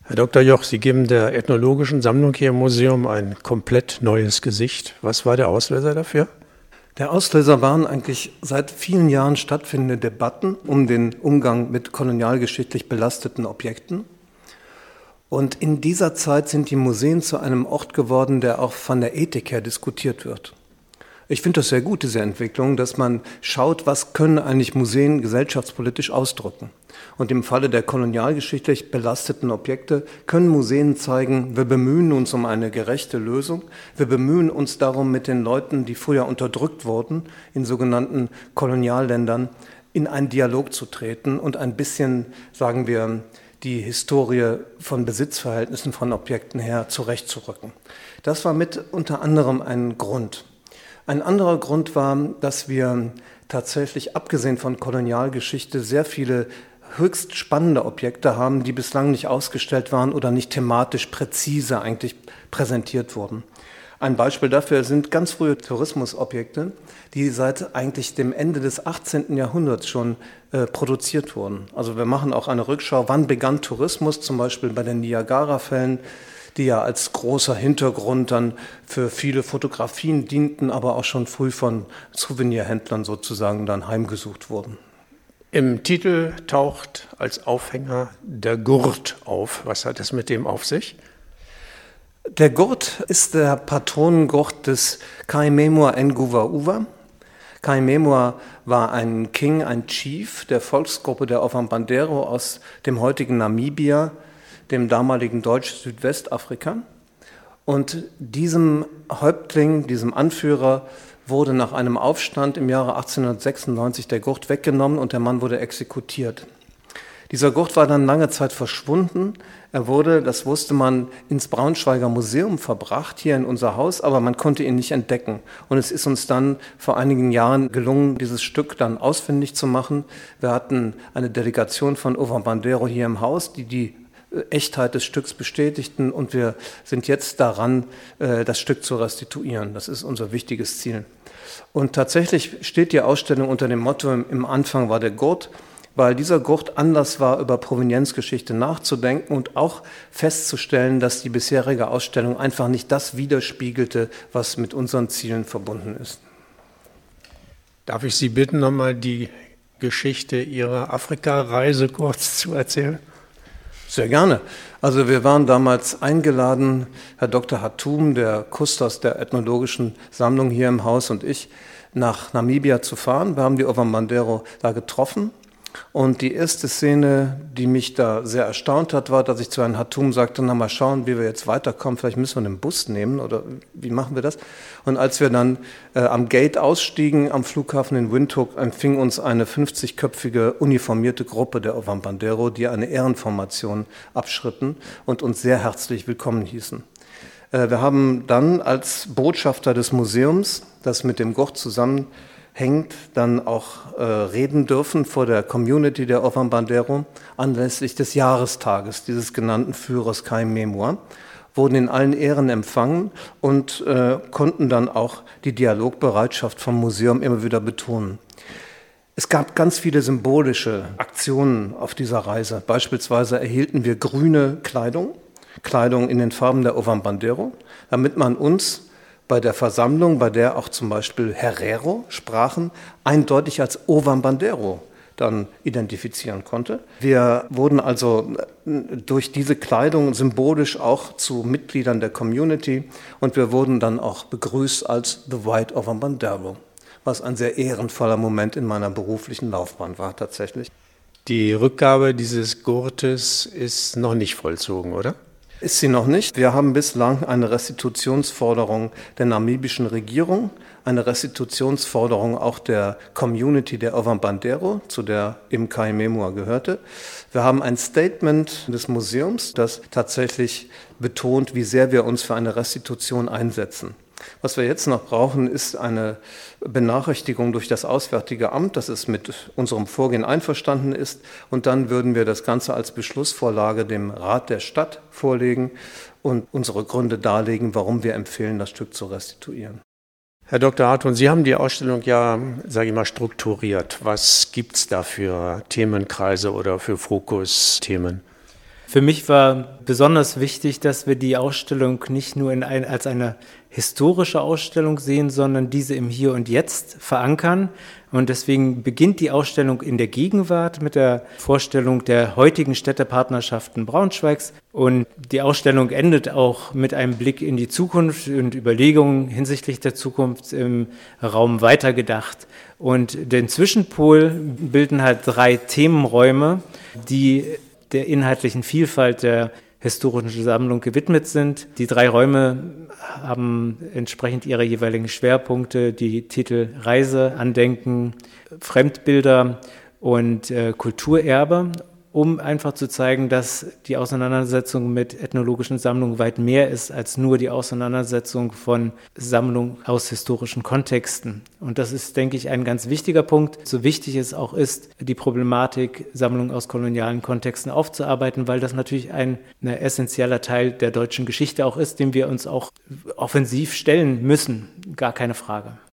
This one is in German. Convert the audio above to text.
Herr Dr. Joch, Sie geben der ethnologischen Sammlung hier im Museum ein komplett neues Gesicht. Was war der Auslöser dafür? Der Auslöser waren eigentlich seit vielen Jahren stattfindende Debatten um den Umgang mit kolonialgeschichtlich belasteten Objekten. Und in dieser Zeit sind die Museen zu einem Ort geworden, der auch von der Ethik her diskutiert wird. Ich finde das sehr gut, diese Entwicklung, dass man schaut, was können eigentlich Museen gesellschaftspolitisch ausdrücken. Und im Falle der kolonialgeschichtlich belasteten Objekte können Museen zeigen, wir bemühen uns um eine gerechte Lösung. Wir bemühen uns darum, mit den Leuten, die früher unterdrückt wurden, in sogenannten Kolonialländern, in einen Dialog zu treten und ein bisschen, sagen wir, die Historie von Besitzverhältnissen von Objekten her zurechtzurücken. Das war mit unter anderem ein Grund. Ein anderer Grund war, dass wir tatsächlich, abgesehen von Kolonialgeschichte, sehr viele höchst spannende Objekte haben, die bislang nicht ausgestellt waren oder nicht thematisch präzise eigentlich präsentiert wurden. Ein Beispiel dafür sind ganz frühe Tourismusobjekte, die seit eigentlich dem Ende des 18. Jahrhunderts schon produziert wurden. Also wir machen auch eine Rückschau, wann begann Tourismus, zum Beispiel bei den Niagara-Fällen, die ja als großer Hintergrund dann für viele Fotografien dienten, aber auch schon früh von Souvenirhändlern sozusagen dann heimgesucht wurden. Im Titel taucht als Aufhänger der Gurt auf. Was hat es mit dem auf sich? Der Gurt ist der Patronengurt des Kaimemua Nguva-Uva. Kaimemua war ein King, ein Chief der Volksgruppe der Ovambandero aus dem heutigen Namibia, dem damaligen Deutsch-Südwestafrika. Und diesem Häuptling, diesem Anführer, wurde nach einem Aufstand im Jahre 1896 der Gurt weggenommen und der Mann wurde exekutiert. Dieser Gurt war dann lange Zeit verschwunden. Er wurde, das wusste man, ins Braunschweiger Museum verbracht, hier in unser Haus, aber man konnte ihn nicht entdecken. Und es ist uns dann vor einigen Jahren gelungen, dieses Stück dann ausfindig zu machen. Wir hatten eine Delegation von Ovambandero hier im Haus, die Echtheit des Stücks bestätigten und wir sind jetzt daran, das Stück zu restituieren. Das ist unser wichtiges Ziel. Und tatsächlich steht die Ausstellung unter dem Motto, im Anfang war der Gurt, weil dieser Gurt Anlass war, über Provenienzgeschichte nachzudenken und auch festzustellen, dass die bisherige Ausstellung einfach nicht das widerspiegelte, was mit unseren Zielen verbunden ist. Darf ich Sie bitten, nochmal die Geschichte Ihrer Afrika-Reise kurz zu erzählen? Sehr gerne. Also wir waren damals eingeladen, Herr Dr. Hatum, der Kustos der ethnologischen Sammlung hier im Haus und ich, nach Namibia zu fahren. Wir haben die Ovambandero da getroffen. Und die erste Szene, die mich da sehr erstaunt hat, war, dass ich zu Herrn Hatum sagte, na mal schauen, wie wir jetzt weiterkommen, vielleicht müssen wir einen Bus nehmen oder wie machen wir das? Und als wir dann am Gate ausstiegen, am Flughafen in Windhoek, empfing uns eine 50-köpfige uniformierte Gruppe der Ovambandero, die eine Ehrenformation abschritten und uns sehr herzlich willkommen hießen. Wir haben dann als Botschafter des Museums, das mit dem Gurt zusammenhängt, dann auch reden dürfen vor der Community der Ovambandero anlässlich des Jahrestages dieses genannten Führers Kaimemua, wurden in allen Ehren empfangen und konnten dann auch die Dialogbereitschaft vom Museum immer wieder betonen. Es gab ganz viele symbolische Aktionen auf dieser Reise. Beispielsweise erhielten wir grüne Kleidung in den Farben der Ovambandero, damit man uns bei der Versammlung, bei der auch zum Beispiel Herero sprachen, eindeutig als Ovambandero dann identifizieren konnte. Wir wurden also durch diese Kleidung symbolisch auch zu Mitgliedern der Community und wir wurden dann auch begrüßt als The White Ovambandero, was ein sehr ehrenvoller Moment in meiner beruflichen Laufbahn war tatsächlich. Die Rückgabe dieses Gurtes ist noch nicht vollzogen, oder? Ist sie noch nicht. Wir haben bislang eine Restitutionsforderung der namibischen Regierung, eine Restitutionsforderung auch der Community der Ovambandero, zu der eben Kaimemua gehörte. Wir haben ein Statement des Museums, das tatsächlich betont, wie sehr wir uns für eine Restitution einsetzen. Was wir jetzt noch brauchen, ist eine Benachrichtigung durch das Auswärtige Amt, dass es mit unserem Vorgehen einverstanden ist. Und dann würden wir das Ganze als Beschlussvorlage dem Rat der Stadt vorlegen und unsere Gründe darlegen, warum wir empfehlen, das Stück zu restituieren. Herr Dr. Hartmann, Sie haben die Ausstellung ja, sage ich mal, strukturiert. Was gibt es da für Themenkreise oder für Fokusthemen? Für mich war besonders wichtig, dass wir die Ausstellung nicht nur als eine historische Ausstellung sehen, sondern diese im Hier und Jetzt verankern. Und deswegen beginnt die Ausstellung in der Gegenwart mit der Vorstellung der heutigen Städtepartnerschaften Braunschweigs. Und die Ausstellung endet auch mit einem Blick in die Zukunft und Überlegungen hinsichtlich der Zukunft im Raum weitergedacht. Und den Zwischenpol bilden halt 3 Themenräume, die der inhaltlichen Vielfalt der historischen Sammlung gewidmet sind. Die 3 Räume haben entsprechend ihre jeweiligen Schwerpunkte, die Titel Reise, Andenken, Fremdbilder und Kulturerbe, um einfach zu zeigen, dass die Auseinandersetzung mit ethnologischen Sammlungen weit mehr ist als nur die Auseinandersetzung von Sammlungen aus historischen Kontexten. Und das ist, denke ich, ein ganz wichtiger Punkt. So wichtig es auch ist, die Problematik Sammlungen aus kolonialen Kontexten aufzuarbeiten, weil das natürlich ein essentieller Teil der deutschen Geschichte auch ist, dem wir uns auch offensiv stellen müssen. Gar keine Frage.